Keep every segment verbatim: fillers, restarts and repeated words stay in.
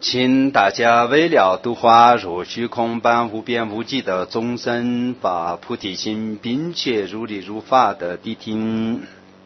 请大家为了度化若虚空般无边无际的众生，把菩提心并且如理如法的谛听。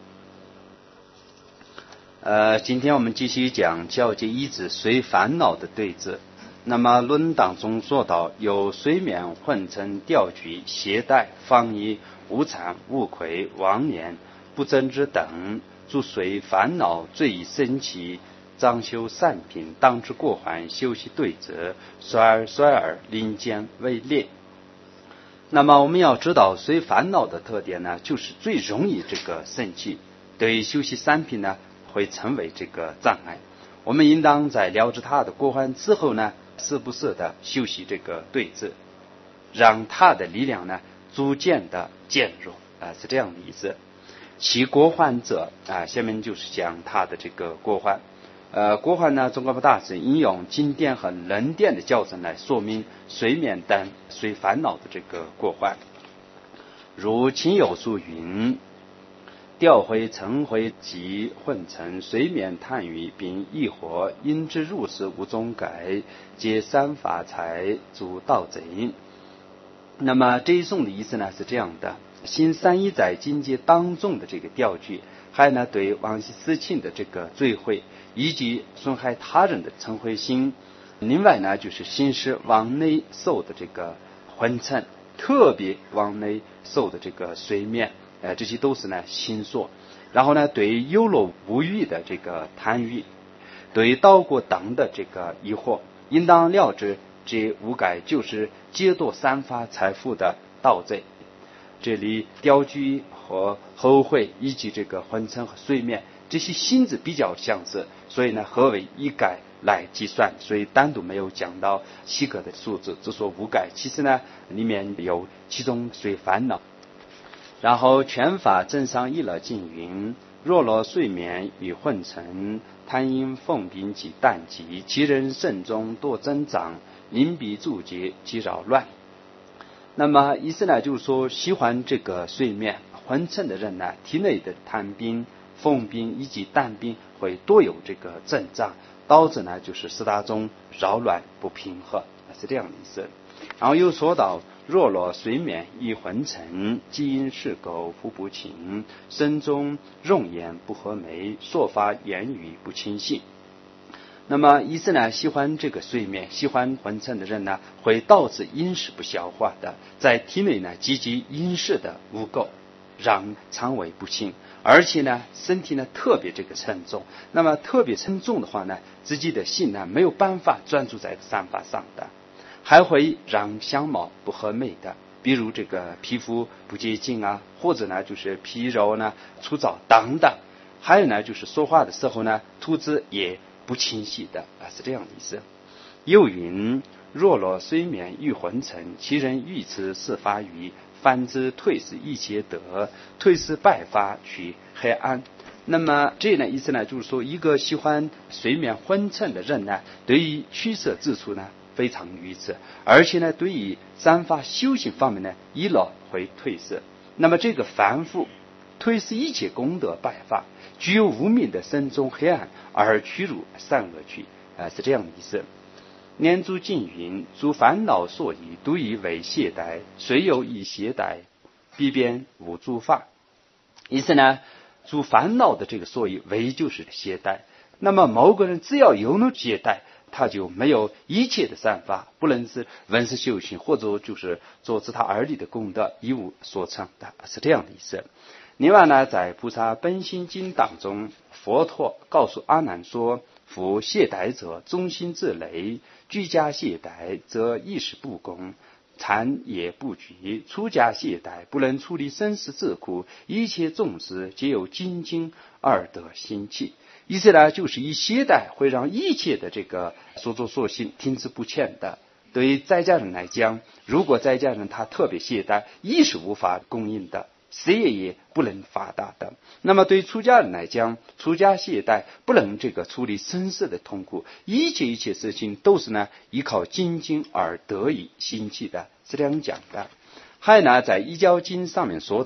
呃，今天我们继续讲教界一子随烦恼的对治。那么论当中说到，有睡眠、混成、调举、携带、放逸、无常、无愧、妄念、不争之等，诸随烦恼最以生起，张修善品，当之过患，修习对则，衰而衰而，临间为劣。那么我们要知道，随烦恼的特点呢，就是最容易这个生气，对修习三品呢，会成为这个障碍。我们应当在了知它的过患之后呢，时不时的修习这个对治，让它的力量呢逐渐的减弱啊，是这样的意思。其过患者啊，下面就是讲它的这个过患。呃，过患呢，宗喀巴大师引用经典和人典的教程来说明睡眠等随烦恼的这个过患。如亲友述云：调回、成回及混成、睡眠、贪欲，并异火，因之入世无中改，皆三法财诸盗贼。那么这一颂的意思呢是这样的：新三一在境界当中的这个调举，还有呢对往昔思庆的这个罪悔，以及损害他人的嗔恚心。另外呢就是心是往内受的这个昏沉，特别往内受的这个睡眠，呃，这些都是呢心所。然后呢对有乐无欲的这个贪欲，对道果等的这个疑惑，应当了知这五改就是劫夺三法财富的盗贼。这里调举和后悔以及这个昏沉和睡眠，这些性质比较相似，所以呢合为一改来计算，所以单独没有讲到七个的数字，只说五改。其实呢里面有其中随烦恼。然后全法正上一了尽云：若罗睡眠与混成，贪因奉宾及淡极，其人肾中多增长，因彼注结及扰乱。那么意思呢就是说，喜欢这个睡眠昏沉的人呢，体内的贪宾、奉宾以及淡宾会多有这个增长，导致呢就是四大中扰乱不平和，是这样的意思。然后又说到：若罗睡眠亦昏沉，基因是苟复不清，身中容颜不和美，说法言语不清晰。那么意思呢，喜欢这个睡眠、喜欢昏沉的人呢，会导致饮食不消化的，在体内呢积集饮食的污垢，让肠胃不清，而且呢身体呢特别这个沉重。那么特别沉重的话呢，自己的心呢没有办法专注在三法上的，还会让相貌不和美的，比如这个皮肤不洁净啊，或者呢就是皮肉呢粗糙等等。还有呢就是说话的时候呢，吐字也不清晰的啊，是这样的意思。又云：若罗睡眠欲昏沉，其人欲持四法语，反之退失一切德，退失百法取黑暗。那么这呢意思呢就是说，一个喜欢睡眠昏沉的人呢，对于取舍之处呢非常愚痴，而且呢对于三法修行方面呢一老会退失。那么这个凡夫退失一切功德百法，具有无明的身中黑暗，而趋入善恶趣，啊，是这样的意思。念诸经云：诸烦恼所以，独以为懈怠，虽有以懈怠，必变无诸法。意思呢，诸烦恼的这个所以为就是懈怠。那么某个人只要有了懈怠，他就没有一切的善法，不论是闻思修行，或者就是做自他而立的功德，一无所成的，是这样的意思。另外呢，在菩萨本心经当中，佛陀告诉阿难说：夫懈怠者，中心自累；居家懈怠则意识不公，禅也不举；出家懈怠不能处理生死之苦，一切众生皆有精进而得心气。意思呢，就是以懈怠会让一切的这个所作所行停滞不前的。对于在家人来讲，如果在家人他特别懈怠，意识无法供应的，事业也不能发达的。那么对于出家人来讲，出家懈怠不能这个处理生死的痛苦，一切一切事情都是呢依靠精进而得以兴起的，是这样讲的。还有呢，在《一教经》上面说到：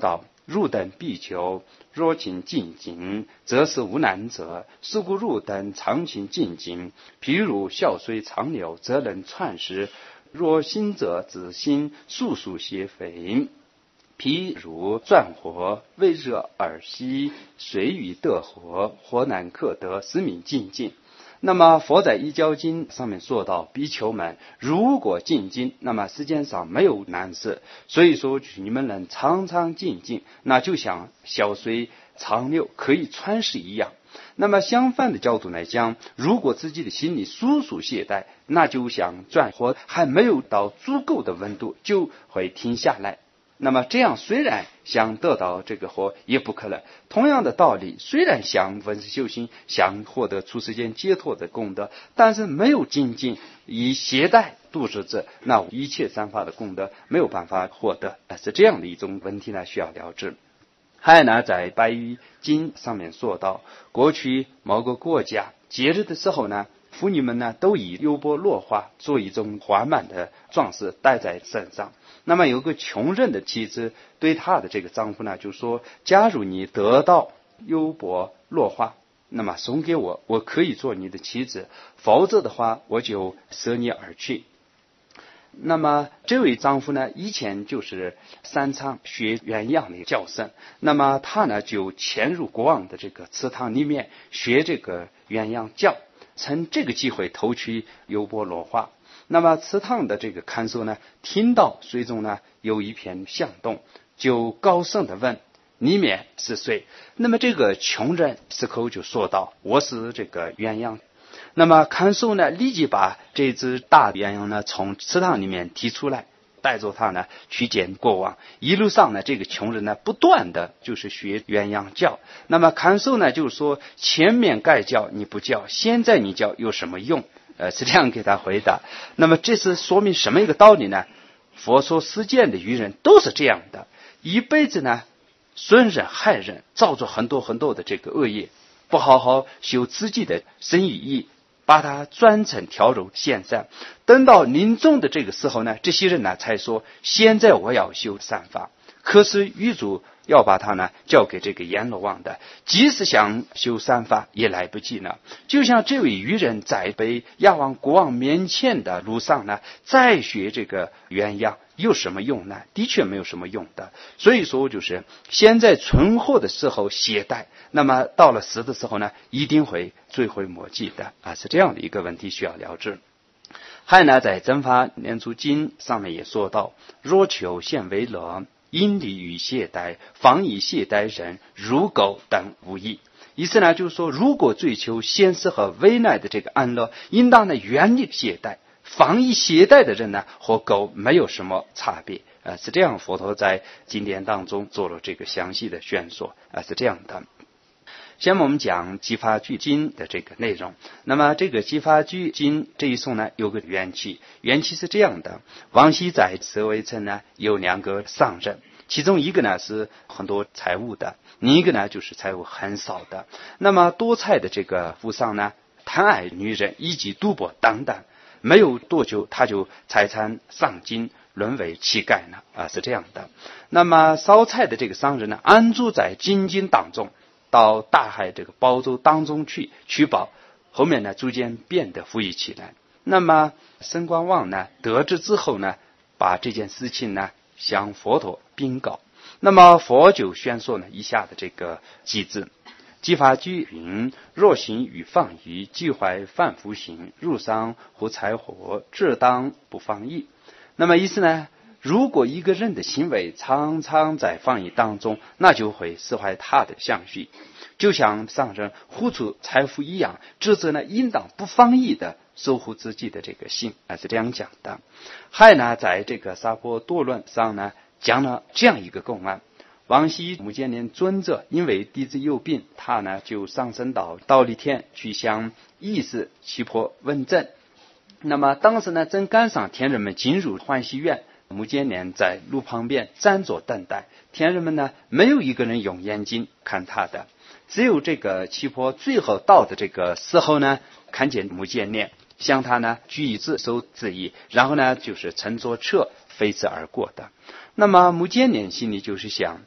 入等必求，若勤进进，则是无难者。是故入等常勤进进。譬如孝虽长流，则能篡时；若心者子心，速速邪肥。譬如钻火，未热而息，水与得火，火难克得，使民进进。那么佛在一教经上面说到，比丘们如果进进，那么世间上没有难事，所以说你们能常常进进，那就像小水长流可以穿石一样。那么相反的角度来讲，如果自己的心里速速懈怠，那就像钻火还没有到足够的温度就会停下来。那么这样虽然想得到这个火也不可能。同样的道理，虽然想闻思修行，想获得出世间解脱的功德，但是没有精进以携带度世者，那一切三法的功德没有办法获得，是这样的一种问题呢，需要了知。还有呢，在白衣经上面说到，过去某个国家节日的时候呢，妇女们呢都以优波落花做一种华满的装饰戴在身上。那么有个穷人的妻子对她的这个丈夫呢就说，假如你得到优波落花，那么送给我，我可以做你的妻子，否则的话我就舍你而去。那么这位丈夫呢，以前就是擅长学鸳鸯的叫声，那么他呢就潜入国王的这个祠堂里面学这个鸳鸯叫，趁这个机会偷取优波落花。那么祠堂的这个看守呢，听到水中呢有一片响动，就高声的问，里面是谁？那么这个穷人随口就说道，我是这个鸳鸯。那么看守呢立即把这只大鸳鸯呢从祠堂里面提出来，带着他呢去见国王。一路上呢，这个穷人呢不断的就是学鸳鸯叫。那么看守呢就说，前面该叫你不叫，现在你叫有什么用？呃，是这样给他回答。那么这是说明什么一个道理呢？佛说世间的愚人都是这样的，一辈子呢损人害人，造作很多很多的这个恶业，不好好修自己的身语意，把它转成调柔现善。等到临终的这个时候呢，这些人呢才说，现在我要修善法。可是狱主要把他呢交给这个阎罗王的，即使想修善法也来不及了。就像这位愚人在被押往国王面前的路上呢，再学这个鸳鸯有什么用呢？的确没有什么用的。所以说就是现在存活的时候懈怠，那么到了死的时候呢，一定会追悔莫及的啊，是这样的一个问题需要了知。还呢，在真法念珠经上面也说到，若求现为乐，因离于懈怠，防以懈怠人，如狗等无益。意思呢就是说，如果追求现实和未来的这个安乐，应当呢远离懈怠，防以懈怠的人呢和狗没有什么差别。呃，是这样，佛陀在经典当中做了这个详细的宣说，呃，是这样的。下面我们讲集法句经的这个内容。那么这个集法句经这一颂呢，有个缘起。缘起是这样的，往昔在舍卫城呢有两个商人，其中一个呢是很多财物的，另一个呢就是财物很少的。那么多财的这个富商呢，贪爱女人以及赌博等等，没有多久他就财产丧尽，沦为乞丐了啊，是这样的。那么少财的这个商人呢，安住在精金当中，到大海这个包州当中去取宝，后面呢逐渐变得富裕起来。那么申光望呢得知之后呢，把这件事情呢向佛陀禀告。那么佛就宣说呢以下的这个机制。即法句云：若行与放逸，即怀犯福行，入商或财火，至当不放逸。那么意思呢，如果一个人的行为常常在放逸当中，那就会失坏他的相续，就像商人护出财富一样，职责呢应当不放逸的守护自己的这个心，还是这样讲的。还呢，在这个沙婆多论上呢讲了这样一个公案。往昔目犍连尊者因为弟子有病，他呢就上升到忉利天去向意识七婆问诊。那么当时呢正赶上天人们进入欢喜院，目犍连在路旁边站着等待。天人们呢没有一个人用眼睛看他的，只有这个七婆最后到的这个时候呢，看见目犍连向他呢举以自手致意，然后呢就是乘着车飞驰而过的。那么目犍连心里就是想，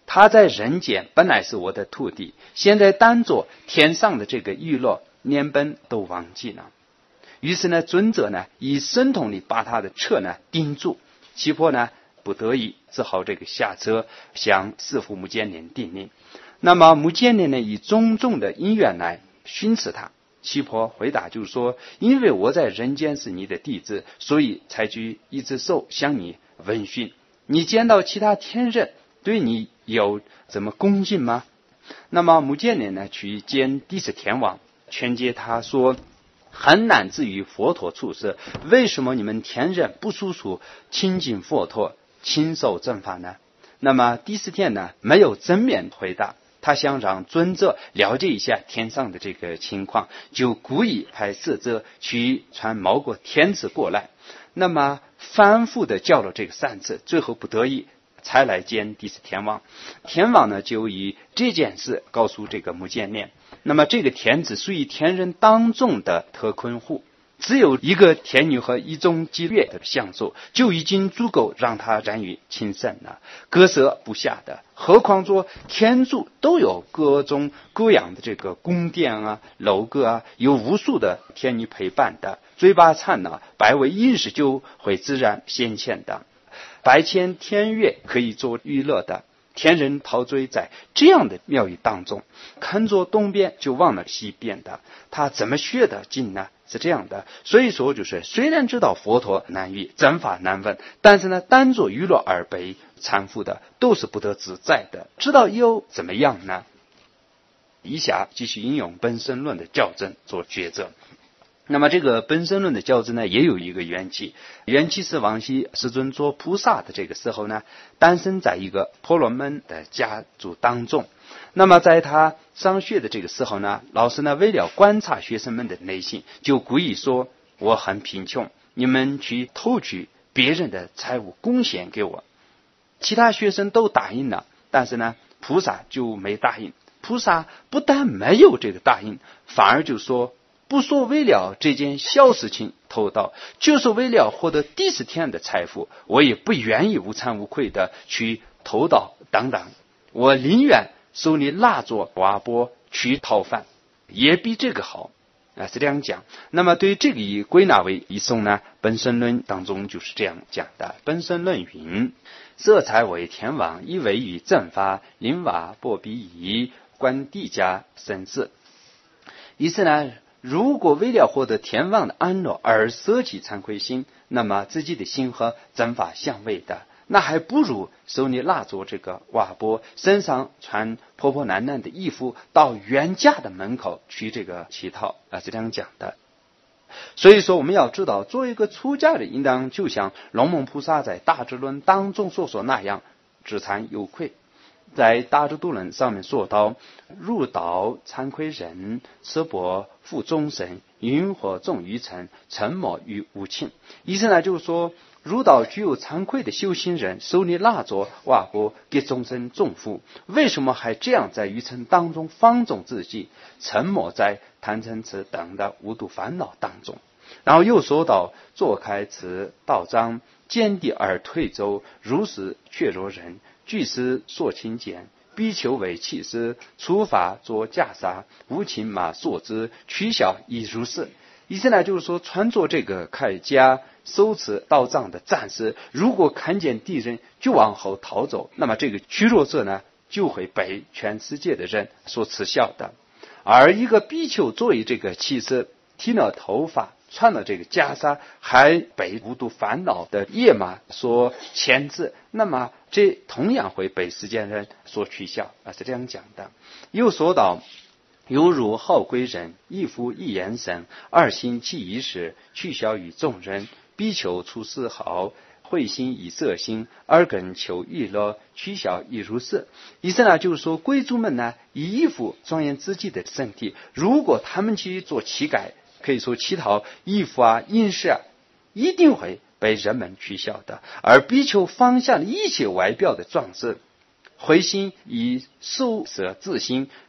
他在人间本来是我的徒弟，现在当作天上的这个娱乐，连本都忘记了。于是呢，尊者呢以神通力把他的车呢顶住，七婆呢不得已只好这个下车向师父目犍连顶礼。那么目犍连呢以种种的因缘来训斥他。七婆回答就是说，因为我在人间是你的弟子，所以才举一只手向你问讯。你见到其他天人对你有怎么恭敬吗？那么目犍连呢去见第十天王，劝诫他说，很难至于佛陀出世，为什么你们天人不速速亲近佛陀，亲受正法呢？那么第十天呢没有正面回答，他想让尊者了解一下天上的这个情况，就故意派使者去传某个天子过来，那么反复的叫了这个三次，最后不得已才来见第十天王。天王呢就以这件事告诉这个目犍连，那么这个天子属于天人当中的特困户，只有一个天女和一种伎乐的相助，就已经足够让他染于情深了，割舍不下的。何况说天竺都有各种各样的这个宫殿啊、楼阁啊，有无数的天女陪伴的，嘴巴馋呢，百味饮食就会自然显现的，百千天乐可以做娱乐的。天人陶醉在这样的庙宇当中，看着东边就忘了西边的，他怎么学得进呢？是这样的。所以说就是虽然知道佛陀难遇，正法难闻，但是呢当作娱乐而被搀扶的都是不得自在的，知道又怎么样呢？以下继续引用本身论的校正做抉择。那么这个本身论的校正呢也有一个缘起，缘起是王羲世尊做菩萨的这个时候呢，诞生在一个婆罗门的家族当中。那么在他上学的这个时候呢，老师呢为了观察学生们的内心，就故意说，我很贫穷，你们去偷取别人的财物贡献给我。其他学生都答应了，但是呢菩萨就没答应。菩萨不但没有这个答应，反而就说，不说为了这件小事情偷盗，就是为了获得第十天的财富，我也不愿意无惭无愧的去偷盗等等，我宁愿手里拿着瓦钵去讨饭，也比这个好啊，是这样讲。那么对这个以归纳为一颂呢，本身论当中就是这样讲的。本身论云，色财为天王，以为于正法，临瓦钵比夷，观地家生死。意思呢，如果为了获得天王的安乐而舍弃惭愧心，那么自己的心和正法相违的，那还不如手里拿着这个瓦钵，身上穿破破烂烂的衣服，到冤家的门口去这个乞讨啊，是这样讲的。所以说我们要知道，作为一个出家人，应当就像龙蒙菩萨在大智论当中所说那样，自惭有愧。在大智度论上面说到，入道惭愧人，舍钵负众生，云何众于尘，沉默于无情。意思呢就是说，入道具有惭愧的修行人，手里拿着瓦钵给众生种福，为什么还这样在愚尘当中放纵自己，沉默在贪嗔痴等的无度烦恼当中。然后又说到，坐开此道章，见地而退走，如是却若人，具师所亲见，比丘为弃师，出法作袈裟，无情马所之，取小亦如是。意思呢就是说，穿着这个铠甲手持道杖的战士，如果看见敌人就往后逃走，那么这个屈弱者呢就会被全世界的人所耻笑的。而一个比丘作为这个弃师，剃了头发，穿了这个袈裟，还被无度烦恼的野马所牵制，那么这同样会被世间人所取笑啊，是这样讲的。又说到，犹如好归人，一夫一言神，二心其一时，取笑于众人。比丘出世好，慧心以色心，耳根求娱乐，取笑亦如是。意思呢就是说，贵族们呢以衣服庄严自己的身体，如果他们去做乞丐，可以说乞讨衣服啊、饮食啊，一定会被人们取笑的。而比丘放下了一切外表的装饰，慧心以受舍自心，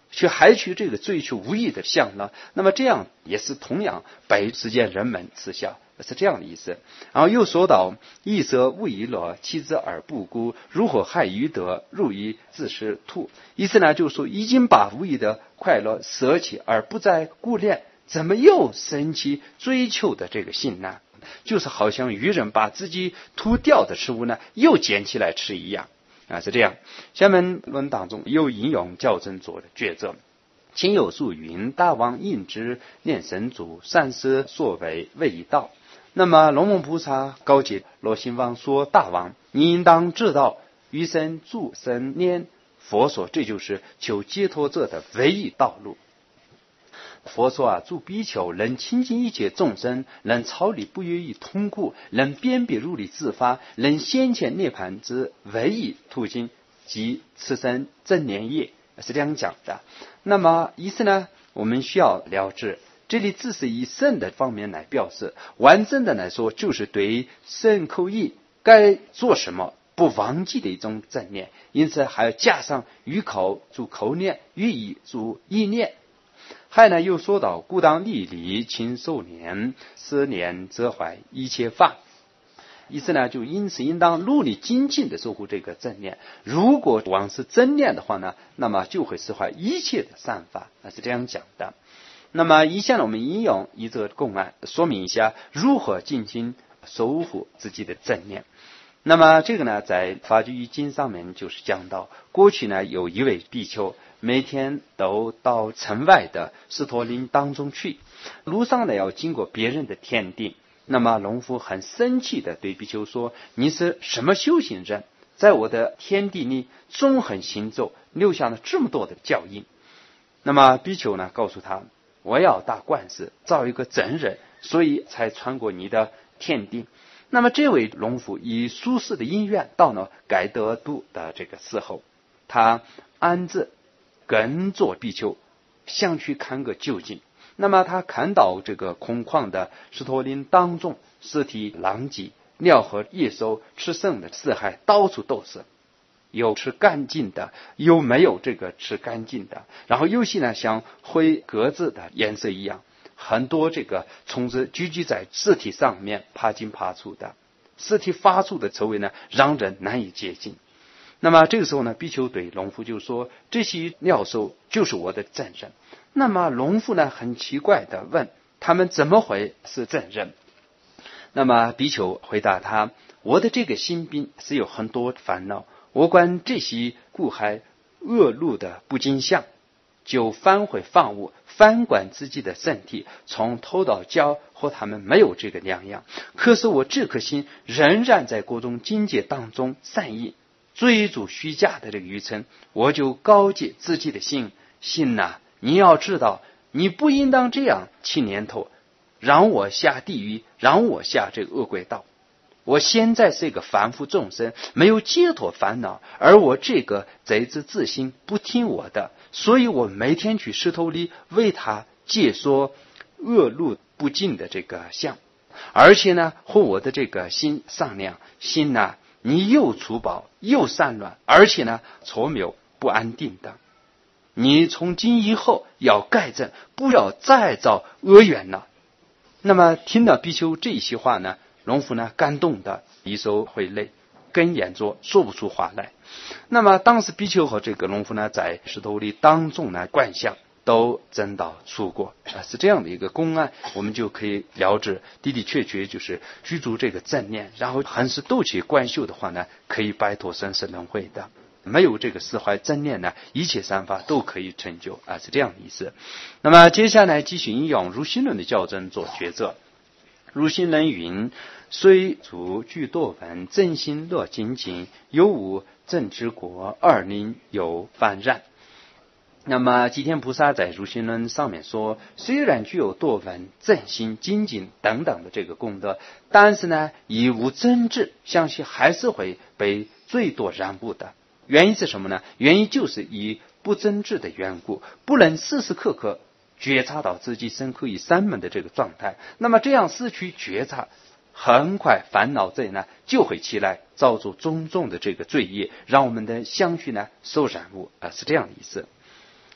去还去这个追求无益的享乐，那么这样也是同样被世间人们耻笑，是这样的意思。然后又说到一则勿以乐，其之而不孤，如何害于德，入于自是兔。意思呢就是说，已经把无益的快乐舍弃而不再顾恋，怎么又生起追求的这个心呢？就是好像渔人把自己吐掉的食物呢又捡起来吃一样啊，是这样。下面论当中又引用较真做的抉择。亲有数云：大王应之，念神足，善思所为，谓以道。那么龙王菩萨告诫罗兴王说：大王，你应当知道，于身助身念佛说，这就是求解脱者的唯一道路。佛说啊，助比丘能亲近一切众生，能超离不愿意痛苦，能辨别如理自发，能先前涅槃之唯一途径，即此生正念业，是这样讲的。那么意思呢，我们需要了知，这里只是以圣的方面来表示，完整的来说就是对圣口意该做什么不忘记的一种正念，因此还要加上于口助口念，于意助意念。还呢又说到，故当历礼勤受念，思念则怀一切法。意思呢就因此应当努力精进的守护这个正念，如果忘失正念的话呢，那么就会释怀一切的善法，那是这样讲的。那么以下呢我们引用一则公案，说明一下如何进行守护自己的正念。那么这个呢在法句经上面就是讲到，过去呢有一位比丘，每天都到城外的狮驼林当中去，路上呢要经过别人的田地。那么农夫很生气的对比丘说：你是什么修行人，在我的田地里纵横行走，留下了这么多的脚印。那么比丘呢告诉他：我要打官司找一个证人，所以才穿过你的田地。那么这位农夫以舒适的因缘到了该得度的这个时候，他安置跟着比丘想去看个究竟。那么他看到这个空旷的狮驼林当中，尸体狼藉，鸟和野兽吃剩的死骸到处都是，有吃干净的，有没有这个吃干净的，然后有些呢像灰格子的颜色一样，很多这个虫子聚集在尸体上面爬进爬出的，尸体发出的臭味呢让人难以接近。那么这个时候呢，比丘对农夫就说：这些鸟兽就是我的证人。那么农夫呢很奇怪的问：他们怎么会是证人？那么比丘回答他：我的这个心病是有很多烦恼，我观这些故害恶路的不净相，就反悔放物，反观自己的身体，从头到脚和他们没有这个两样。可是我这颗心仍然在各种境界当中散逸，追逐虚假的这个愚蠢。我就告诫自己的心：心呐、啊，你要知道，你不应当这样起念头，让我下地狱，让我下这个恶鬼道。我现在是一个凡夫众生，没有解脱烦恼，而我这个贼子自心不听我的，所以我每天去石头里为他解说恶路不净的这个相，而且呢和我的这个心商量，心呢、啊、你又粗暴又散乱，而且呢错谬不安定的，你从今以后要改正，不要再造恶缘了。那么听到比丘这些话呢，农夫呢感动的一手挥泪，哽咽着说不出话来。那么当时比丘和这个农夫呢在石头里当众呢观想，都真到出国啊，是这样的一个公案。我们就可以了知的的确确就是居住这个正念，然后还是斗起观修的话呢，可以摆脱生死轮回的。没有这个释怀正念呢，一切善法都可以成就啊，是这样的意思。那么接下来继续引用如心论的教证做抉择。如心论云：虽足具多闻，真心乐精进，有无正之国，二灵有泛然。那么吉天菩萨在如心论上面说，虽然具有多闻、正心、精进等等的这个功德，但是呢以无真智，相信还是会被最多染污的。原因是什么呢？原因就是以不真智的缘故，不能时时刻刻觉察到自己身口意三门的这个状态。那么这样失去觉察，很快烦恼罪呢就会起来，造作种种的这个罪业，让我们的相续呢受染污啊，是这样的意思。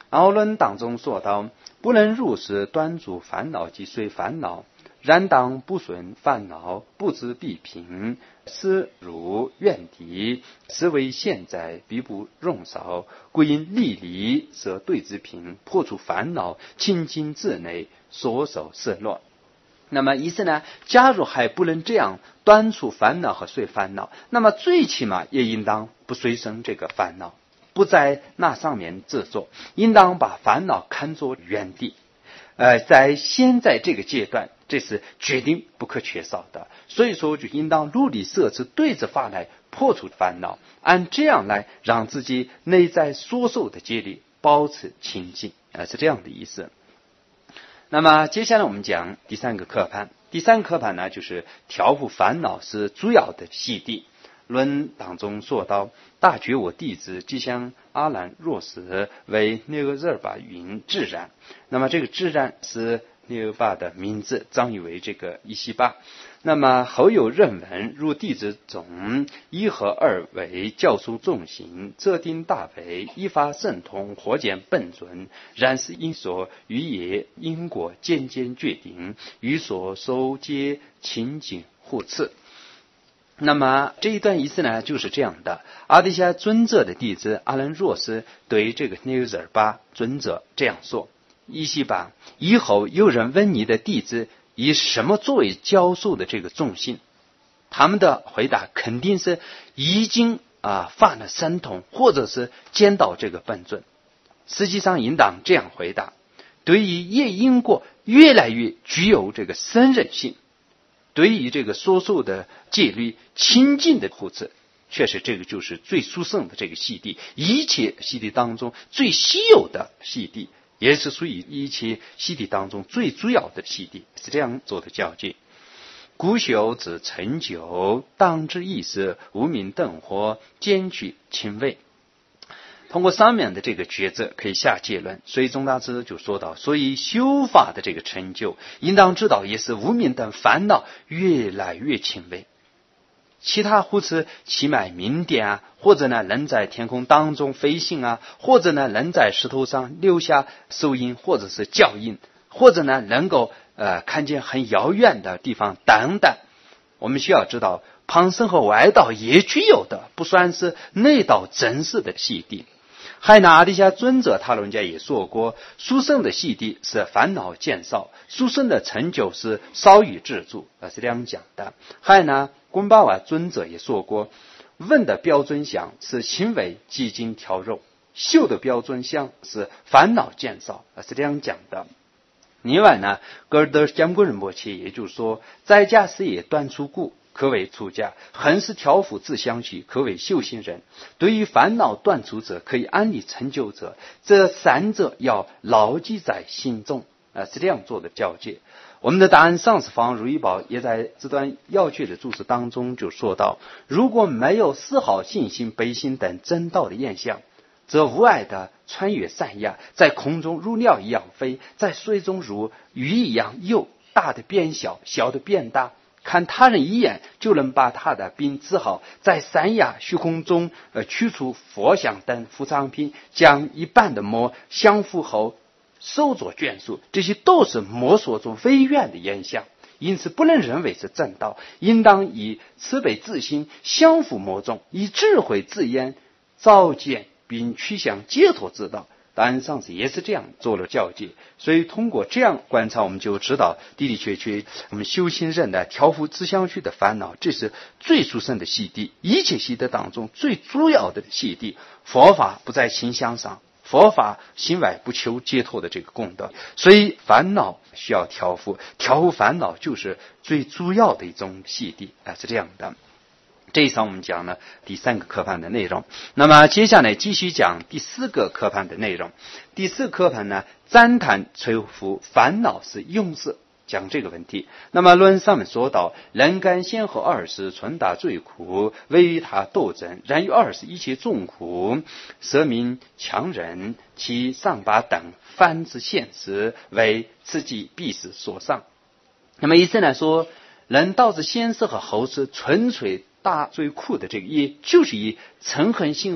然后论当中说到，不能入时端主烦恼即随烦恼，然当不损烦恼，不知必平，思如怨敌，实为现在，必不容少，故因立离则对之平，破除烦恼，清净自内，所守色落。那么意思呢，假如还不能这样端除烦恼和随烦恼，那么最起码也应当不随生这个烦恼，不在那上面执着，应当把烦恼看作原地。呃，在现在这个阶段，这是决定不可缺少的，所以说就应当努力设置对治法来破除烦恼，按这样来让自己内在所受的戒律保持清净，呃，是这样的意思。那么接下来我们讲第三个科判，第三个科判呢，就是调伏烦恼是主要的系地。论当中说到，大觉我弟子即向阿兰若时为那个热巴云自然。那么这个自然是那个巴的名字，藏语为这个伊西巴。那么后有认闻入弟子中，一和二为教书众行，则定大为依法甚通，或见本尊，然是因所于也因果渐渐决定，于所收皆清净互赐。那么这一段意思呢，就是这样的：阿底峡尊者的弟子阿兰若斯对这个尼日尔巴尊者这样说：伊西巴，以后有人问你的弟子以什么作为教授的这个重心，他们的回答肯定是已经啊犯了神通，或者是见到这个本尊。实际上应当这样回答：对于业因果越来越具有这个胜任性，对于这个所受的戒律清净的护持，确实这个就是最殊胜的这个系地，一切系地当中最稀有的系地，也是属于一切系地当中最主要的系地，是这样做的交界。古修之成就，当之意识，无名灯火，兼具亲味。通过上面的这个抉择可以下结论，所以宗大师就说到，所以修法的这个成就应当知道也是无明等烦恼越来越轻微。其他护持起码明点啊，或者呢能在天空当中飞行啊，或者呢能在石头上留下手印或者是脚印，或者呢能够呃看见很遥远的地方等等。我们需要知道旁生和外道也具有的，不算是内道真实的系地。海纳阿底峡尊者他人家也说过，殊胜的系地是烦恼减少，殊胜的成就是少于自助，是这样讲的。海纳贡巴瓦尊者也说过，问的标准相是行为几经调柔，修的标准相是烦恼减少，是这样讲的。另外呢，格尔德香国人摩切也就是说，在家事业断除故，可为出家；恒是调伏自相续，可为修行人。对于烦恼断除者，可以安立成就者，这三者要牢记在心中，呃，是这样做的交界。我们的答案上师方如意宝也在这段要诀的注释当中就说到，如果没有丝毫信心、悲心等真道的现象，则无碍的穿越山崖，在空中如鸟一样飞，在水中如鱼一样游，大的变小，小的变大，看他人一眼就能把他的病治好，在山崖虚空中呃取出佛像等副藏品，将一半的魔降服后手作眷属，这些都是魔所中微远的现象，因此不能认为是正道，应当以慈悲自心降服魔众，以智慧自言照见并趋向解脱之道。当然上次也是这样做了教诫，所以通过这样观察，我们就知道的的确确我们修行人的调伏自相续的烦恼，这是最殊胜的系地，一切系地当中最主要的系地。佛法不在形象上，佛法心外不求解脱的这个功德，所以烦恼需要调伏，调伏烦恼就是最主要的一种系地，啊，是这样的。这一场我们讲了第三个科判的内容，那么接下来继续讲第四个科判的内容。第四个科判呢，赞叹摧伏烦恼是用事，讲这个问题。那么论上面说到，人干先后二十，存达最苦，为与他斗争，然于二十一切众苦，舍民强人，其上八等凡之现实，为此即必是所上。那么意思来说，人导致先世和后世纯粹大最苦的这个业，就是以嗔恨心和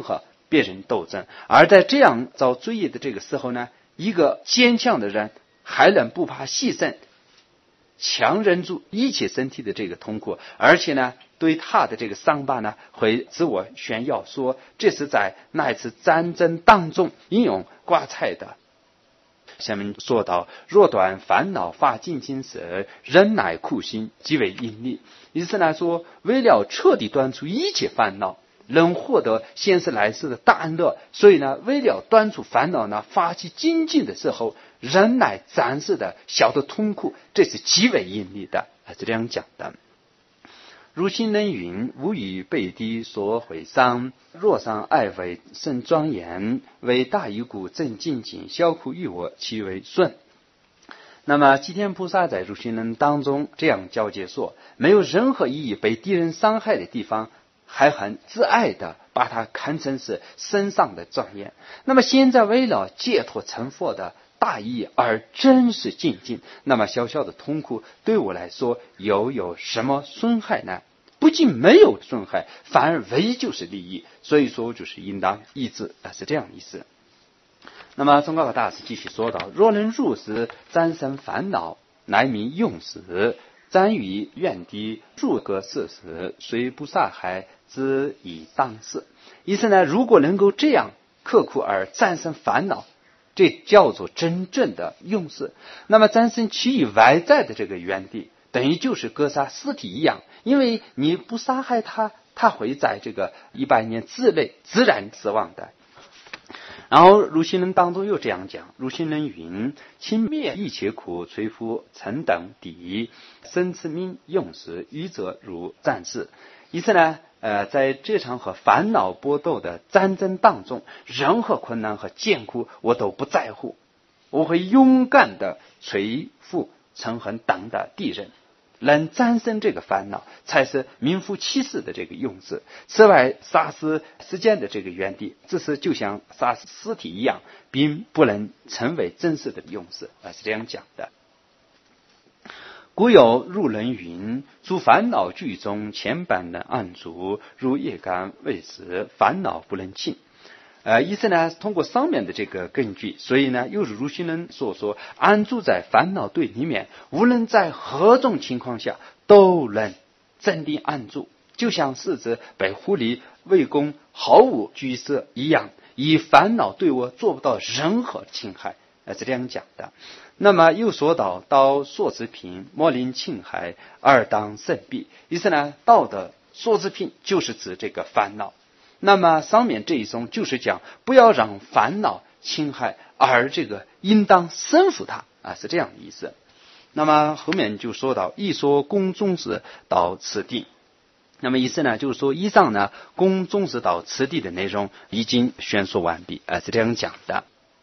别人斗争。而在这样遭罪业的这个时候呢，一个坚强的人还能不怕牺牲，强忍住一切身体的这个痛苦，而且呢对他的这个伤疤呢会自我炫耀说，这是在那一次战争当中英勇挂彩的。下面说到，若断烦恼发尽心时，忍耐苦心，即为因力。意思来说，为了彻底断除一切烦恼，能获得现世来世的大安乐，所以呢，为了断除烦恼呢，发起精进的时候，忍耐暂时的小的痛苦，这是极为因力的，还是这样讲的。如心能云，无与背地所毁伤，若上爱为甚庄严，为大一故正精进，消苦欲我，其为顺。那么吉天菩萨在入心论当中这样教诫说，没有任何意义被敌人伤害的地方，还很自爱的把它看成是身上的庄严。那么现在为了解脱成佛的大义而真实精进，那么小小的痛苦对我来说又有什么损害呢？不仅没有损害，反而唯就是利益，所以说就是应当抑制，是这样的意思。那么宗喀巴大师继续说道，若能入时暂生烦恼，乃名用时，暂于愿地入格色时，虽不杀害，之以当世。意思呢，如果能够这样刻苦而战胜烦恼，这叫做真正的用事。那么战胜其余外在的这个原地，等于就是格杀尸体一样，因为你不杀害他，他会在这个一百年之内自然死亡的。然后入心论当中又这样讲，入心论云，轻灭一切苦，垂夫臣等敌，生之命用时，愚者如战士。意思呢，呃，在这场和烦恼搏斗的战争当中，任何困难和艰苦我都不在乎，我会勇敢的垂负嗔恨等的敌人，能战胜这个烦恼，才是名副其实的这个用事。此外，杀死世间的这个原地，只是就像杀死尸体一样，并不能成为真实的用事，而是这样讲的。故有入人云，诸烦恼具中，千般能安住，如夜干未时，烦恼不能尽。呃，意思呢，通过上面的这个根据，所以呢，又是如心人所说，安住在烦恼对里面，无论在何种情况下都能镇定安住，就像狮子被狐狸围攻毫无惧色一样，以烦恼对我做不到任何侵害，呃，是这样讲的。那么又说到，道所之品，莫令侵害，而当胜弊。意思呢，道的所之品就是指这个烦恼。那么上面这一种就是讲不要让烦恼侵害，而这个应当胜服它啊，是这样的意思。那么后面就说到，一说公宗时到此地。那么意思呢，就是说以上呢公宗时到此地的内容已经宣说完毕啊，是这样讲的。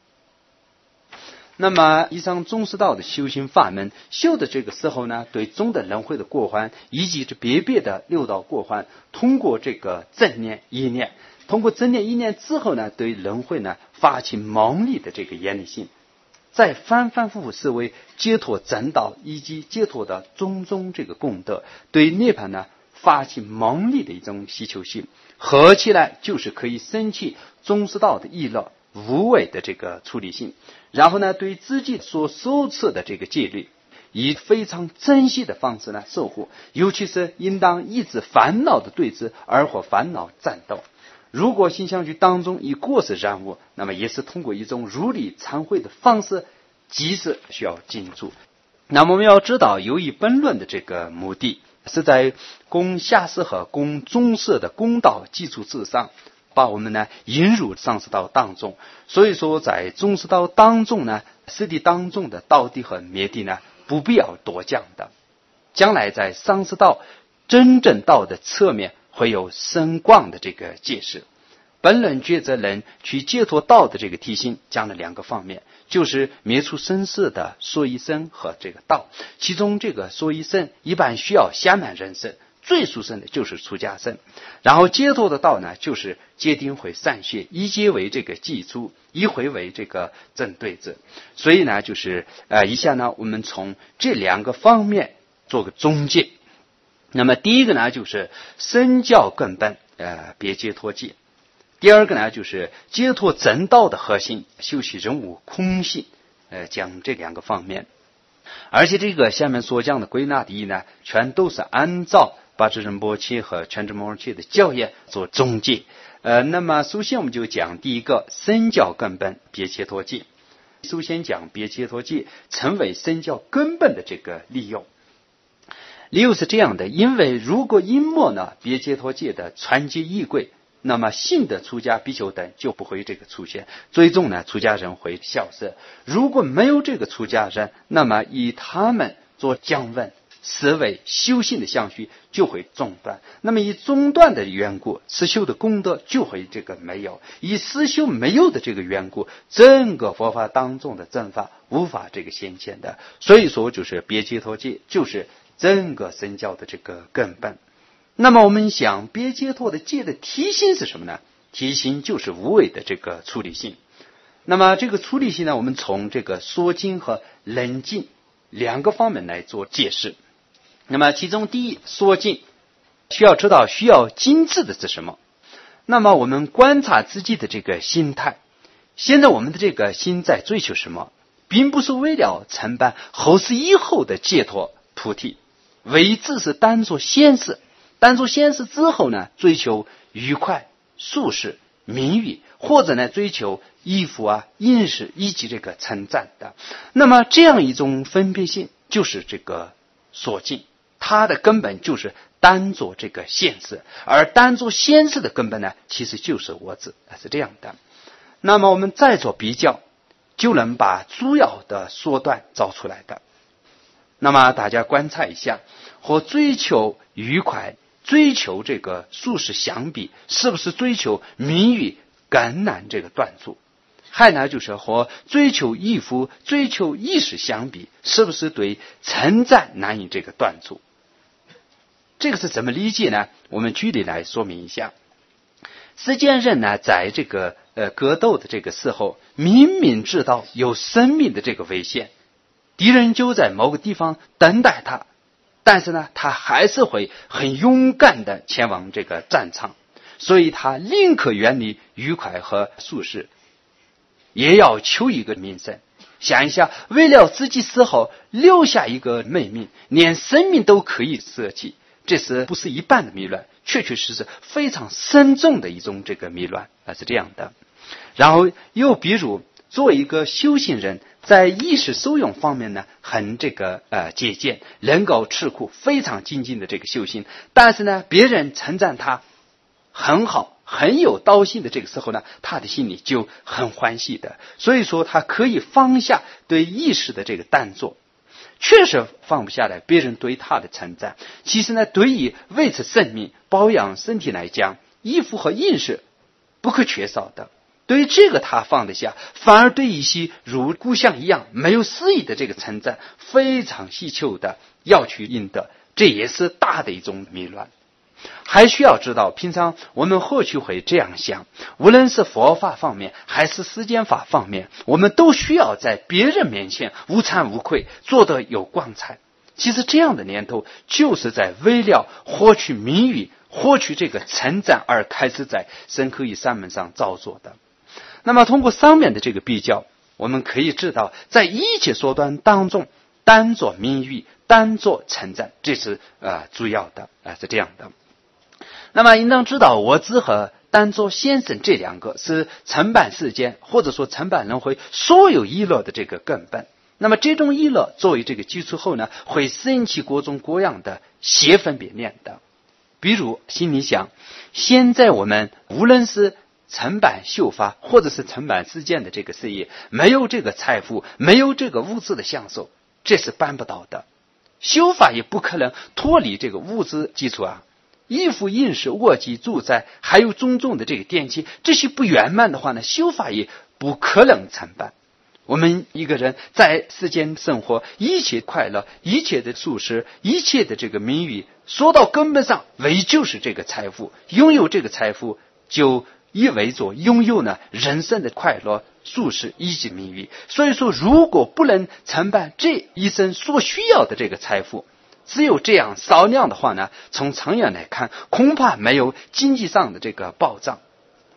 那么以上宗师道的修行法门修的这个时候呢，对中等轮回的过患以及这别别的六道过患，通过这个正念意念，通过正念意念之后呢，对轮回呢发起猛烈的这个严厉性，再反反复复思维解脱正道以及解脱的种种这个功德，对涅槃呢发起猛烈的一种希求性，合起来就是可以升起宗师道的意乐无为的这个处理性。然后呢，对自己所受持的这个戒律，以非常珍惜的方式呢守护，尤其是应当抑制烦恼的对峙，而和烦恼战斗。如果心相续当中以过失染污，那么也是通过一种如理忏悔的方式，及时需要进驻。那么我们要知道，由于本论的这个目的是在供下士和供中士的公道基础之上，把我们呢引入上师道当中。所以说在中师道当中呢，师弟当中的道地和灭地呢不必要多讲的，将来在上师道真正道的侧面会有深广的这个解释。本论抉择人去解脱道的这个提醒讲了两个方面，就是灭除生死的说一生和这个道。其中这个说一生一般需要下满人生，最殊胜的就是出家生。然后解脱的道呢，就是戒定慧善学，以戒为这个基础，以慧为这个正对子。所以呢，就是呃，以下呢我们从这两个方面做个总结。那么第一个呢，就是身教根本，呃，别解脱戒。 第二个呢，就是解脱正道的核心，修习人无空性，呃，讲这两个方面。而且这个下面所讲的归纳第一呢，全都是按照八支仁波切和全真摩诃切的教言做总结。呃，那么首先我们就讲第一个身教根本别解脱戒。首先讲别解脱戒成为身教根本的这个理由。理由是这样的，因为如果隐没呢别解脱戒的传戒仪轨，那么新的出家比丘等就不会这个出现，最终呢出家人会消失。如果没有这个出家人，那么以他们做讲问思维修行的相续就会中断，那么以中断的缘故，实修的功德就会这个没有，以实修没有的这个缘故，整个佛法当中的正法无法这个显现的。所以说就是别解脱戒就是整个身教的这个根本。那么我们想别解脱的戒的体心是什么呢？体心就是无为的这个处理性。那么这个处理性呢，我们从这个说经和冷静两个方面来做解释。那么其中第一，说经需要知道需要精致的是什么。那么我们观察自己的这个心态，现在我们的这个心在追求什么，并不是为了承办后世以后的解脱菩提，为只是当作现世，当作现世之后呢，追求愉快舒适名誉，或者呢追求衣服啊饮食以及这个称赞的。那么这样一种分别性就是这个所尽，它的根本就是当作这个现世，而当作现世的根本呢，其实就是我执，是这样的。那么我们再做比较，就能把主要的缩短找出来的。那么大家观察一下，和追求愉快追求这个舒适相比，是不是追求名誉更难这个断除？还呢就是和追求衣服追求意识相比，是不是对称赞难以这个断除？这个是怎么理解呢？我们举例来说明一下。世间人呢，在这个呃格斗的这个时候，明明知道有生命的这个危险，敌人就在某个地方等待他，但是呢他还是会很勇敢的前往这个战场，所以他宁可远离愉快和舒适，也要求一个名声。想一下，为了自己死后留下一个美名，连生命都可以舍弃，这是不是一般的迷乱？确确实实非常深重的一种这个迷乱啊，是这样的。然后又比如，作为一个修行人，在衣食受用方面呢，很这个呃节俭，能够吃苦，非常精进的这个修行。但是呢，别人称赞他很好，很有道心的这个时候呢，他的心里就很欢喜的。所以说，他可以放下对意识的这个当作。确实放不下来别人对他的称赞。其实呢，对于维持生命保养身体来讲，衣服和饮食不可缺少的，对于这个他放得下，反而对一些如故乡一样没有诗意的这个称赞非常希求的要去应得，这也是大的一种迷乱。还需要知道，平常我们或许会这样想，无论是佛法方面还是世间法方面，我们都需要在别人面前无惭无愧，做得有光彩。其实这样的念头就是在为了获取名誉获取这个称赞而开始在身口意三门上造作的。那么通过上面的这个比较，我们可以知道，在一切说端当中，当作名誉当作称赞，这是呃主要的啊、呃，是这样的。那么应当知道，我执和当作先生这两个是承办世间或者说承办轮回所有娱乐的这个根本。那么这种娱乐作为这个基础后呢，会生起各种各样的邪分别念的。比如心里想，现在我们无论是承办修法或者是承办世间的这个事业，没有这个财富，没有这个物质的享受，这是办不到的。修法也不可能脱离这个物质基础啊。衣服饮食卧具住宅还有种种的这个电器，这些不圆满的话呢，修法也不可能承办。我们一个人在世间生活，一切快乐一切的舒适一切的这个名誉，说到根本上为就是这个财富，拥有这个财富就意味着拥有呢人生的快乐舒适以及名誉。所以说，如果不能承办这一生所需要的这个财富，只有这样少量的话呢，从长远来看，恐怕没有经济上的这个保障。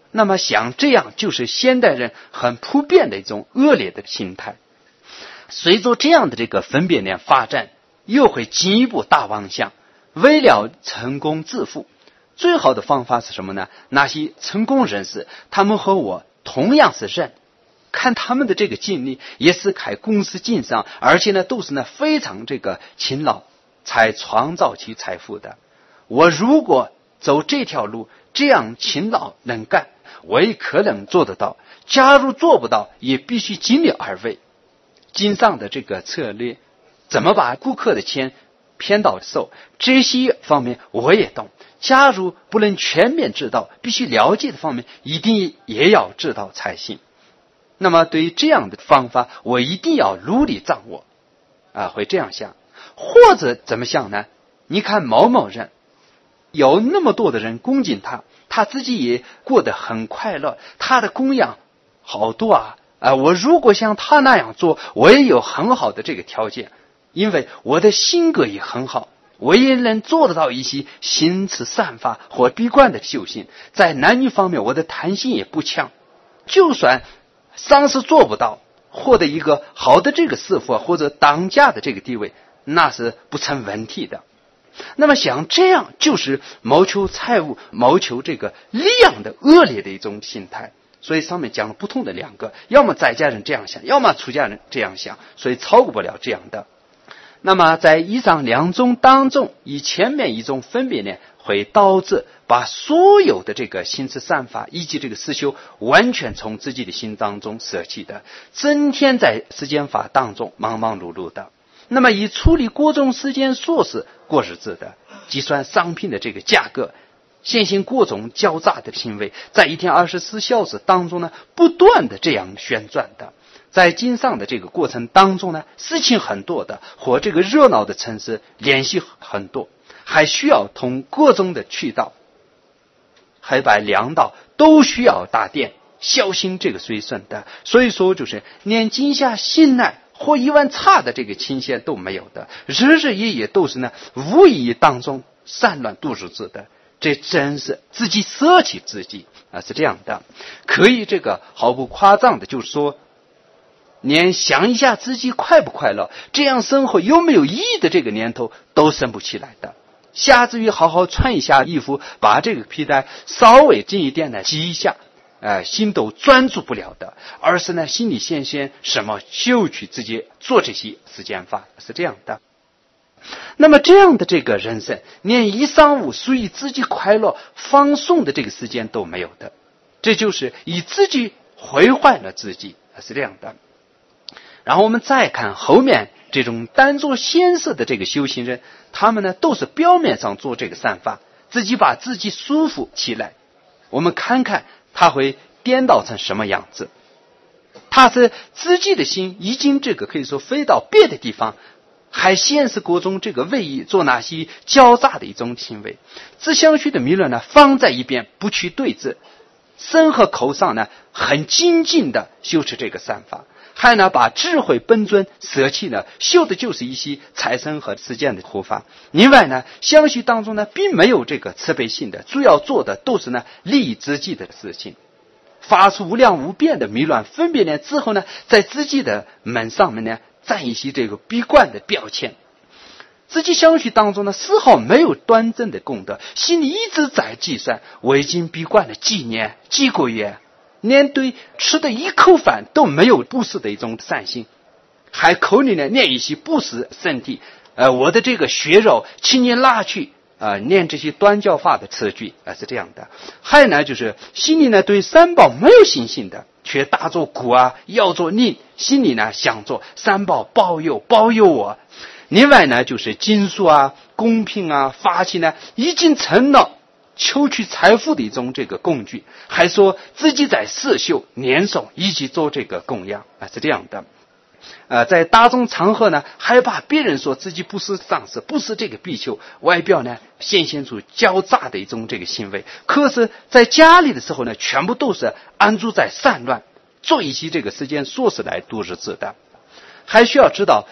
那么想这样就是现代人很普遍的一种恶劣的心态。随着这样的这个分别念发展，又会进一步大方向，为了成功致富，最好的方法是什么呢？那些成功人士，他们和我同样是人，看他们的这个经历，也是开公司经商，而且呢都是呢非常这个勤劳，才创造起财富的。我如果走这条路，这样勤劳能干，我也可能做得到。假如做不到，也必须尽力而为。经商的这个策略，怎么把顾客的钱骗到手，这些方面我也懂。假如不能全面知道，必须了解的方面一定也要知道才行。那么对于这样的方法，我一定要努力掌握啊，会这样想。或者怎么想呢？你看某某人有那么多的人恭敬他，他自己也过得很快乐，他的供养好多啊啊！我如果像他那样做，我也有很好的这个条件，因为我的性格也很好，我也能做得到一些心慈善发或闭关的修行。在男女方面，我的弹性也不强，就算上司做不到，获得一个好的这个师傅或者当家的这个地位，那是不成问题的。那么想这样就是谋求财物、谋求这个力量的恶劣的一种心态。所以上面讲了不同的两个，要么在家人这样想，要么出家人这样想，所以超过不了这样的。那么在以上两种当中，以前面一种分别呢，会导致把所有的这个心慈善法以及这个思修完全从自己的心当中舍弃的，整天在世间法当中忙忙碌碌的。那么以处理各种世间琐事过日子的，计算商品的这个价格，现行各种狡诈的行为，在一天二十四小时当中呢，不断的这样旋转的。在经商的这个过程当中呢，事情很多的，和这个热闹的城市联系很多，还需要通各种的渠道，海白两道都需要打点，小心这个水损的。所以说就是连静下心来或一碗茶的这个清闲都没有的，日日夜夜都是呢无意当中散乱度日子的。这真是自己舍弃自己啊，是这样的。可以这个毫不夸张的就是说，连想一下自己快不快乐，这样生活有没有意义的这个念头都生不起来的。下至于好好穿一下衣服，把这个皮带稍微近一点的系一下，呃，心都专注不了的，而是呢心里显现什么就去自己做这些实践法，是这样的。那么这样的这个人生，连一上午属于自己快乐放松的这个时间都没有的，这就是以自己毁坏了自己，是这样的。然后我们再看后面这种单做闲事的这个修行人，他们呢都是表面上做这个善法，自己把自己舒服起来，我们看看他会颠倒成什么样子。他是自己的心已经这个可以说飞到别的地方，还显示各种这个为意做那些狡诈的一种行为，只相续的弥勒呢放在一边不去对峙，身和口上呢很精进的修持这个善法，还呢把智慧本尊舍弃呢，修的就是一些财生和实践的护法。另外呢相续当中呢并没有这个慈悲心的，主要做的都是呢利益自己的事情，发出无量无边的迷乱分别念之后呢，在自己的门上面呢占一些这个闭关的标签，自己相续当中呢丝毫没有端正的功德，心里一直在计算，我已经闭关了几年几个月，连对吃的一口饭都没有布施的一种善心，还口里呢念一些布施身体，呃，我的这个血肉请你拿去啊、呃，念这些端教法的词句啊、呃，是这样的。还有呢就是心里呢对三宝没有信心的，却大做苦啊要做宁，心里呢想做三宝保佑保佑我。另外呢就是经术啊公平啊法器呢已经成了求取财富的一种这个工具，还说自己在四修念诵以及做这个供养啊，是这样的。呃，在大众场合呢还怕别人说自己不是上师不是这个比丘，外表呢显现出狡诈的一种这个行为，可是在家里的时候呢全部都是安住在散乱，做一些这个时间琐事来度日子的。还需要知道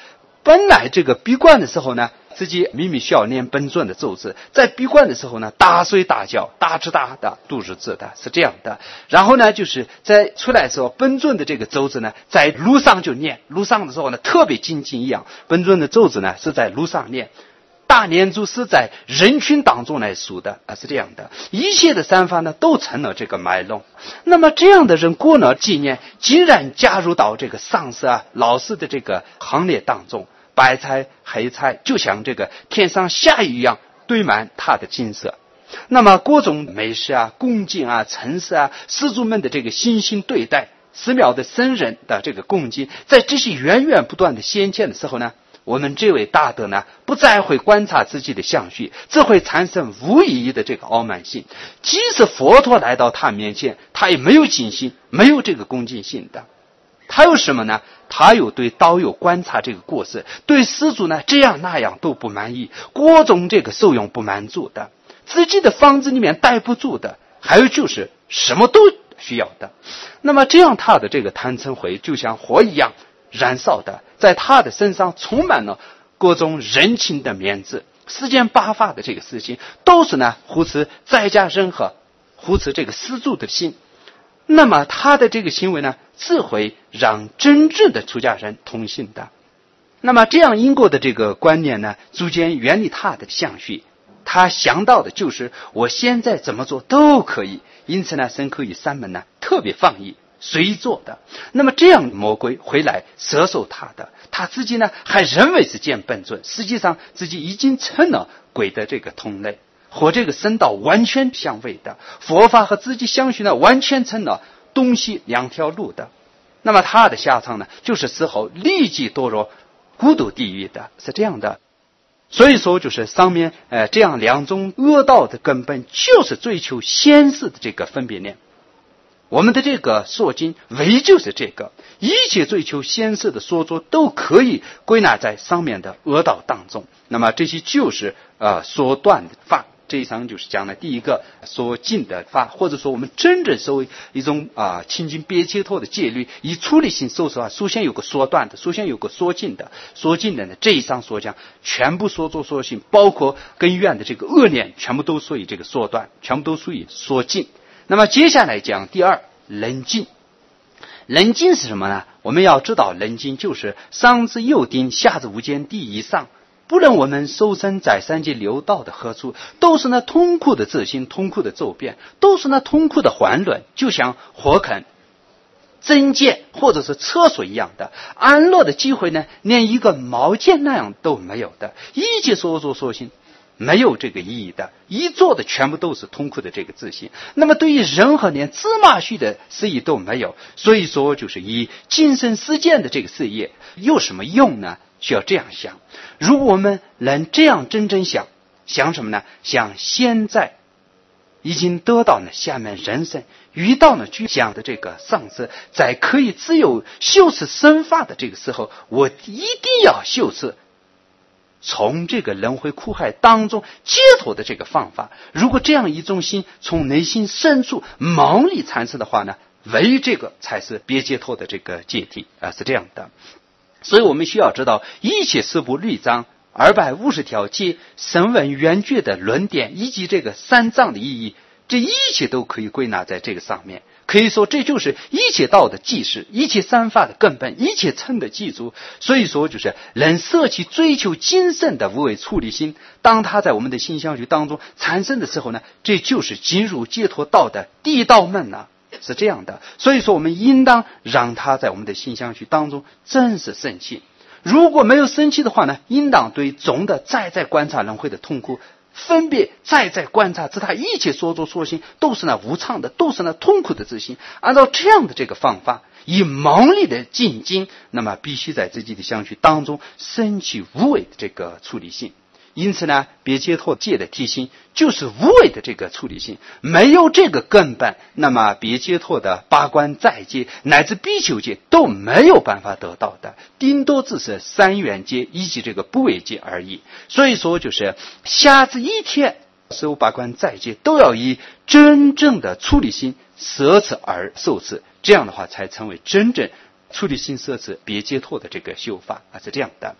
本来这个闭关的时候呢，自己明明需要念本尊的咒字，在闭关的时候呢，大睡大觉，大吃大的，度日自的，是这样的。然后呢，就是在出来的时候，本尊的这个咒字呢，在路上就念，路上的时候呢，特别精进一样。本尊的咒字呢，是在路上念。大念珠是在人群当中来数的啊，是这样的。一切的三法呢，都成了这个埋弄。那么这样的人过了几年，竟然加入到这个上师啊、老师的这个行列当中，白菜、黑菜就像这个天上下雨一样堆满他的金色。那么各种美食啊、恭敬啊、诚实啊，施主们的这个悉心对待，寺庙的僧人的这个恭敬，在这些源源不断的显现的时候呢，我们这位大德呢，不再会观察自己的相续，这会产生无意义的这个傲慢性。即使佛陀来到他面前，他也没有敬心，没有这个恭敬心的。他有什么呢？他有对道友观察这个过失，对施主呢这样那样都不满意，各种这个受用不满足的，自己的房子里面待不住的，还有就是什么都需要的。那么这样他的这个贪嗔恚就像火一样燃烧的，在他的身上充满了各种人情的面子，世间八法的这个事情都是呢护持在家人和护持这个施主的心。那么他的这个行为呢，自会让真正的出家人同行的。那么这样因果的这个观念呢，逐渐远离他的相续，他想到的就是我现在怎么做都可以。因此呢，身口意三门呢特别放逸随做的。那么这样魔鬼回来摄受他的，他自己呢还认为是见本尊，实际上自己已经成了鬼的这个同类，和这个僧道完全相违的，佛法和自己相续呢完全成了东西两条路的。那么他的下场呢，就是死后立即堕入孤独地狱的，是这样的。所以说就是上面呃这样两种恶道的根本，就是追求现世的这个分别念。我们的这个说经唯就是这个，一切追求现世的说作都可以归纳在上面的恶道当中。那么这些就是呃说断的法。这一章就是讲了第一个说尽的法，或者说我们真正作为一种啊清净别解脱的戒律，以处理性受持啊，首先有个说断的，首先有个说尽的。说尽的呢，这一章所讲全部说作说尽，包括根源的这个恶念，全部都属于这个说断，全部都属于说尽。那么接下来讲第二，冷静。冷静是什么呢？我们要知道，冷静就是上至右顶，下至无间地以上，不论我们受身在三界六道的何处，都是那痛苦的自心，痛苦的骤变，都是那痛苦的环轮，就像火坑、针剑或者是厕所一样的。安乐的机会呢，连一个毛剑那样都没有的。一切所作所行没有这个意义的，一做的全部都是痛苦的这个自信。那么对于任何连芝麻须的事业都没有，所以说就是以精神实践的这个事业有什么用呢？需要这样想，如果我们能这样真正想，想什么呢？想现在已经得到了下面人生遇到了具象的这个上师，在可以自由修持生法的这个时候，我一定要修持从这个轮回苦海当中解脱的这个方法。如果这样一种心从内心深处猛力产生的话呢，唯这个才是别解脱的这个阶梯啊，是这样的。所以我们需要知道，一切四部律章、二百五十条戒、声闻缘觉的论点以及这个三藏的意义，这一切都可以归纳在这个上面。可以说这就是一切道的基石，一切三法的根本，一切乘的基础。所以说就是能舍弃追求精神的无为处理心，当它在我们的心相续当中产生的时候呢，这就是进入解脱道的第一道门啊，是这样的。所以说我们应当让它在我们的心相续当中真实生起。如果没有生气的话呢，应当对总的再再观察轮回的痛苦，分别再再观察自他一切所作所行都是那无常的，都是那痛苦的自心。按照这样的这个方法，以猛力的进精，那么必须在自己的相续当中生起无为的这个处理性。因此呢，别解脱戒的提心就是无为的这个处理性。没有这个根本，那么别解脱的八关斋戒乃至比丘戒都没有办法得到的，顶多只是三缘戒以及这个不为戒而已。所以说就是下至一天所有八关斋戒都要以真正的处理心舍持而受持，这样的话才成为真正处理心舍持别解脱的这个修法啊，是这样的。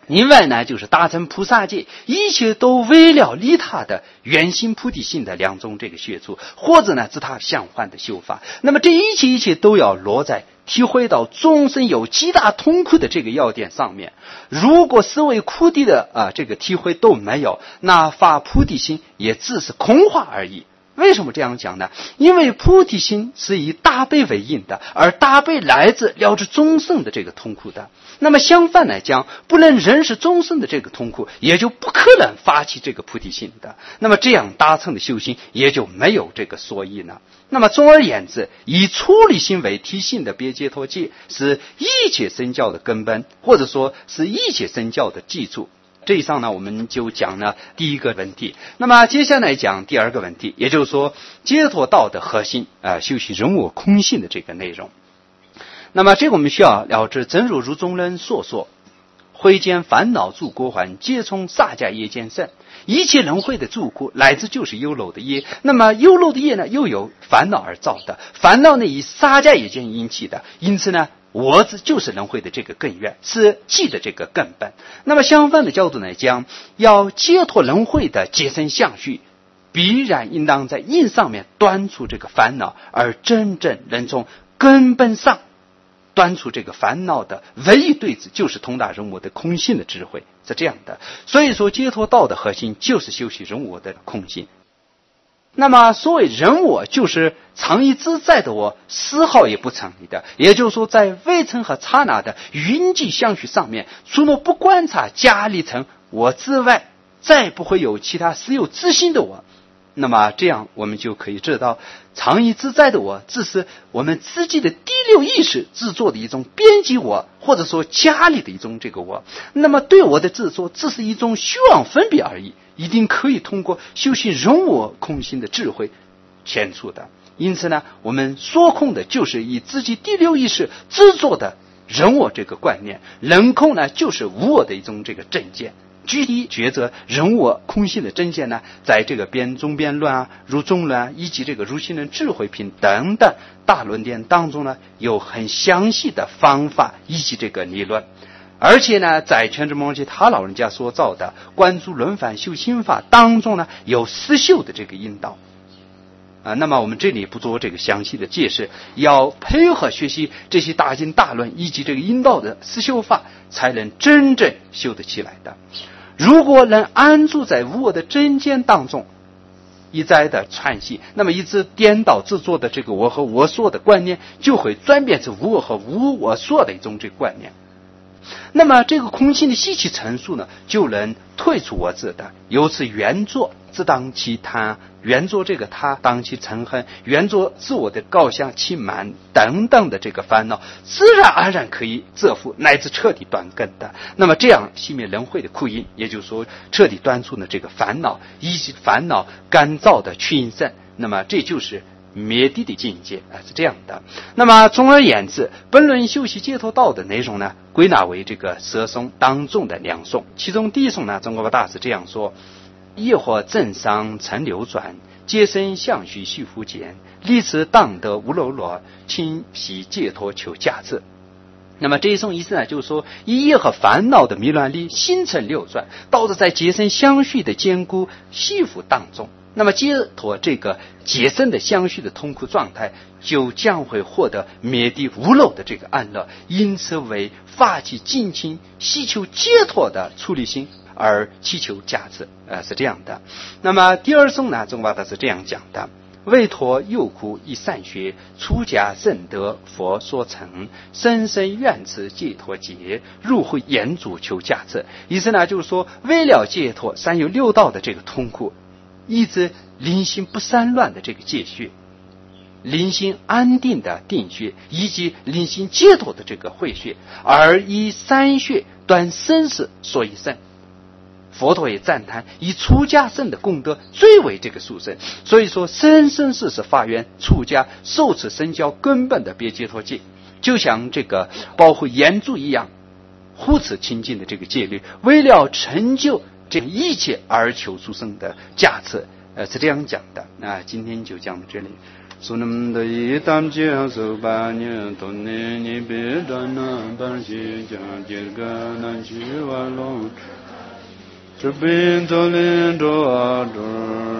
另外呢，就是达成菩萨戒，一切都为了利他的圆心菩提心的两种这个学处，或者呢自他相反的修法。那么这一切一切都要落在体会到众生有极大痛苦的这个要点上面。如果思维苦地的啊这个体会都没有，那发菩提心也只是空话而已。为什么这样讲呢？因为菩提心是以大悲为因的，而大悲来自了知众生的这个痛苦的。那么相反来讲，不能认识众生的这个痛苦，也就不可能发起这个菩提心的。那么这样达成的修行也就没有这个所以呢。那么总而言之，以出离心为体性的别解脱戒，是一切身教的根本，或者说是一切身教的基础。这以上呢，我们就讲了第一个问题。那么接下来讲第二个问题，也就是说解脱道的核心啊、呃，修习人我空性的这个内容。那么这个我们需要了知，真如如中人所说，慧见烦恼诸过患，皆从萨迦业见生。一切轮回的诸苦来自就是忧漏的业，那么忧漏的业呢，又有烦恼而造的，烦恼呢以萨迦业见引起的，因此呢我字就是轮回的这个根源，是记的这个根本。那么相反的角度来讲，要解脱轮回的结生相续，必然应当在因上面断除这个烦恼，而真正能从根本上断除这个烦恼的唯一对治，就是通达人我的空性的智慧，是这样的。所以说解脱道的核心就是修习人我的空性。那么所谓人我，就是常意自在的我，丝毫也不成立的。也就是说，在微尘和刹那的云际相续上面，除了不观察加力层我之外，再不会有其他实有自性的我。那么这样我们就可以知道，常意自在的我只是我们自己的第六意识制作的一种编辑我，或者说加力的一种这个我。那么对我的制作只是一种虚妄分别而已，一定可以通过修行人我空性的智慧前出的。因此呢，我们说空的就是以自己第六意识制作的人我这个观念，人空呢就是无我的一种这个正见。具体抉择人我空性的真见呢，在这个编中编论啊、如中论啊，以及这个如心论智慧品等等大论点当中呢，有很详细的方法以及这个理论。而且呢，在全智摩诘他老人家所造的观诸轮返修心法当中呢，有实修的这个引导啊。那么我们这里不做这个详细的解释，要配合学习这些大经大论以及这个引导的实修法，才能真正修得起来的。如果能安住在无我的真见当中，一再的串习，那么一直颠倒制作的这个我和我所的观念，就会转变成无我和无我所的一种这个观念。那么这个空性的细细陈述呢，就能退出我自的，由此圆作自当其他，圆作这个他当其嗔恨，圆作自我的高相欺瞒等等的这个烦恼，自然而然可以折服乃至彻底断根的。那么这样熄灭轮回的苦因，也就是说彻底断除呢这个烦恼以及烦恼干燥的驱因身，那么这就是灭地的境界啊，是这样的。那么总而言之，本论修习解脱道的内容呢，归纳为这个十颂当中的两颂。其中第一颂呢，中国大师这样说：业或正商成流转，皆生相续续复见，历此当得无漏罗，清习解脱求价值。那么这一颂意思呢，就是说以业和烦恼的迷乱力形成流转，导致在结生相续的坚固续复当中，那么解脱这个结生的相续的痛苦状态，就将会获得灭地无漏的这个安乐，因此为发起尽情希求解脱的出离心而祈求价值，呃，是这样的。那么第二颂呢，中巴他是这样讲的：为脱忧苦以善学，出家甚得佛所成，深深愿持解脱劫，入会言主求价值。意思呢，就是说为了解脱三有六道的这个痛苦，一直灵心不散乱的这个戒学，灵心安定的定学，以及灵心解脱的这个慧学，而以三学断生死所以生。佛陀也赞叹以出家圣的功德最为这个殊胜，所以说生生世世发愿出家受持身教根本的别解脱戒，就像这个保护严柱一样，护持清净的这个戒律，为了成就这一切而求殊胜的价值，呃，是这样讲的。那今天就讲到这里。 sunam da yi tam chi so ba ni to ne ni be da na ban chi ja je ga na chi wa lo to bin to lin do a do